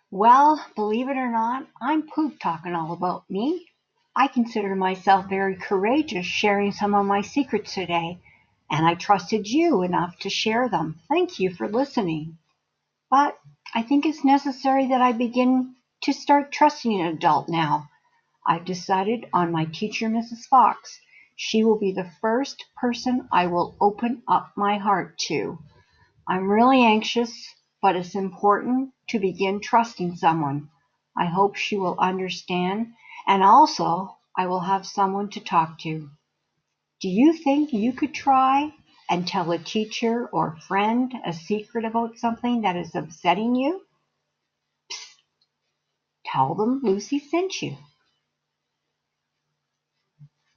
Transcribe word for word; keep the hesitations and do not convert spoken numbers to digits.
Well, believe it or not, I'm poop talking all about me. I consider myself very courageous sharing some of my secrets today, and I trusted you enough to share them. Thank you for listening. But I think it's necessary that I begin to start trusting an adult now. I've decided on my teacher, Missus Fox. She will be the first person I will open up my heart to. I'm really anxious, but it's important to begin trusting someone. I hope she will understand, and also I will have someone to talk to. Do you think you could try and tell a teacher or friend a secret about something that is upsetting you? Tell them Lucy sent you.